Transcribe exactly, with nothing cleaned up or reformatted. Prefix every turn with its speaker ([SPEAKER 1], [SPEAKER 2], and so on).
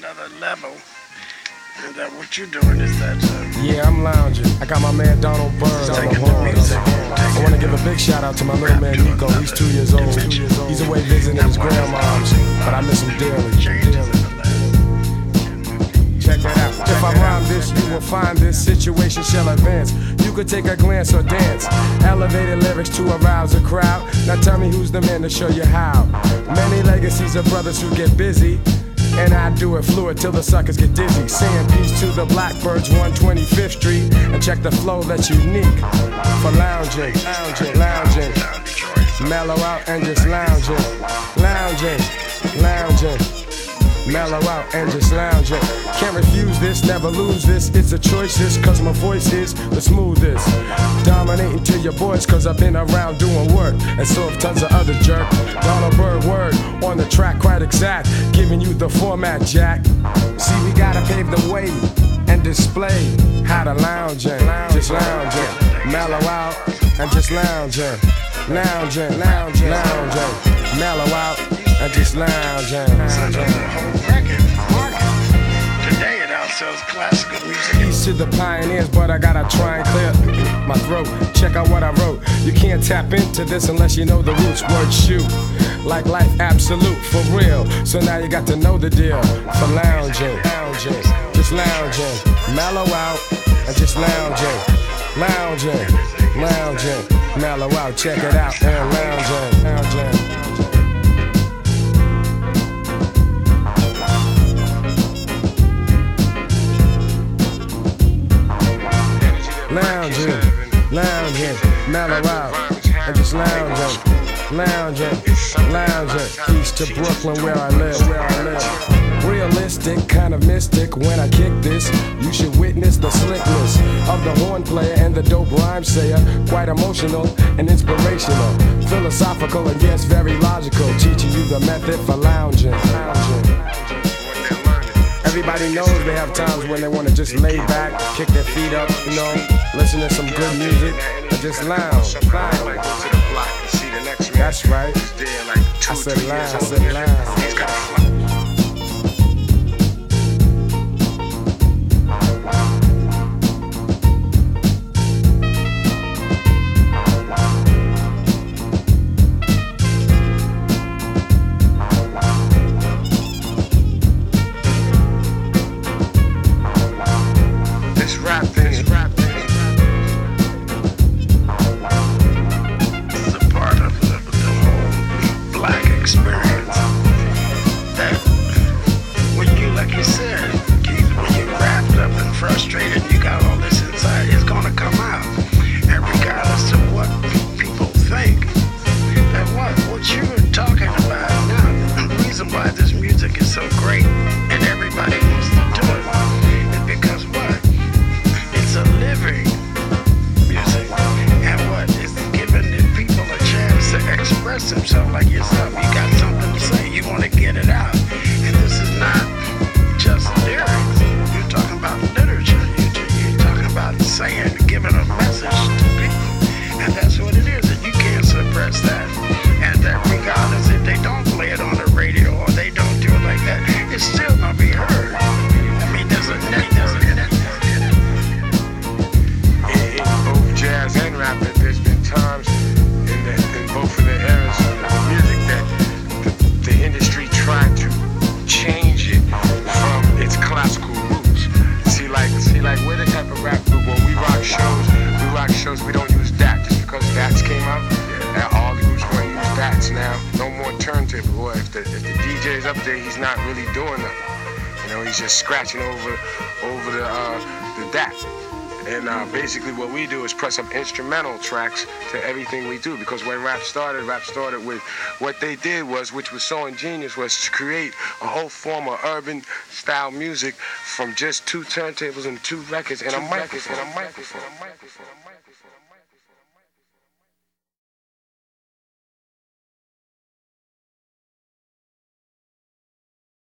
[SPEAKER 1] another level. And that what you're doing is that. Uh,
[SPEAKER 2] yeah, I'm lounging. I got my man Donald Byrd on the horns. I want to give a big shout out to my little man Nico. He's two years old. He's away visiting his grandmom's, but I miss him dearly. dearly. Check that out. If I rhyme this, you will find this situation shall advance. You could take a glance or dance. Elevated lyrics to arouse a crowd. Now tell me who's the man to show you how. Many legacies of brothers who get busy, and I do it fluid till the suckers get dizzy. Saying peace to the Blackbirds, one twenty-fifth Street, and check the flow that's unique for lounging, lounging, lounging. Mellow out and just lounging, lounging, lounging. Mellow out and just lounging. Can't refuse this, never lose this. It's a choice, this, cause my voice is the smoothest. Dominating to your boys, cause I've been around doing work, and so have tons of other jerk. Donald Byrd word on the track, quite exact. Giving you the format, Jack. See, we gotta pave the way and display how to lounging, just lounging. Mellow out and just lounging, lounging, lounging, lounging. Mellow out and just lounging, lounging.
[SPEAKER 1] Today it outsells classical music.
[SPEAKER 2] Peace to the pioneers, but I gotta try and clear my throat. Check out what I wrote. You can't tap into this unless you know the roots. Word shoot, like life absolute, for real. So now you got to know the deal. For lounging, lounging, just lounging. Mellow out and just lounging, lounging, lounging. Mellow out, check it out, and lounging, lounging. Lounging, lounging, mellow out, and just lounging, lounging, lounging. East to Brooklyn where I live, where I live. Realistic, kind of mystic when I kick this. You should witness the slickness of the horn player and the dope rhyme sayer. Quite emotional and inspirational, philosophical and yes, very logical. Teaching you the method for lounging, lounging. Everybody knows they have times when they want to just lay back, kick their feet up, you know, listen to some good music, and just lounge. That's right. I said lounge, I said lounge.
[SPEAKER 1] Himself like yourself, you got something to say, you want to get it out, and this is not just lyrics. You're talking about literature. You're, you're talking about saying, giving a message to people, and that's what it is. And you can't suppress that. And that regardless if they don't play it on the radio or they don't do it like that, it's still gonna be heard. I mean, there's a net, there's a net.
[SPEAKER 3] In, in both jazz and rap, there's been times in, the, in both of the eras of music that the, the industry tried to change it from its classical roots. See, like, see, like we're the type of rap group when we rock shows. We rock shows. We don't use D A T just because D A Ts came out. And all the groups want to use D A Ts now. No more turntable. Or if the if the D J's up there, he's not really doing nothing. You know, he's just scratching over over the uh, the D A T. And uh, basically what we do is press up instrumental tracks to everything we do. Because when rap started, rap started with what they did was, which was so ingenious, was to create a whole form of urban style music from just two turntables and two records and a microphone. And a microphone.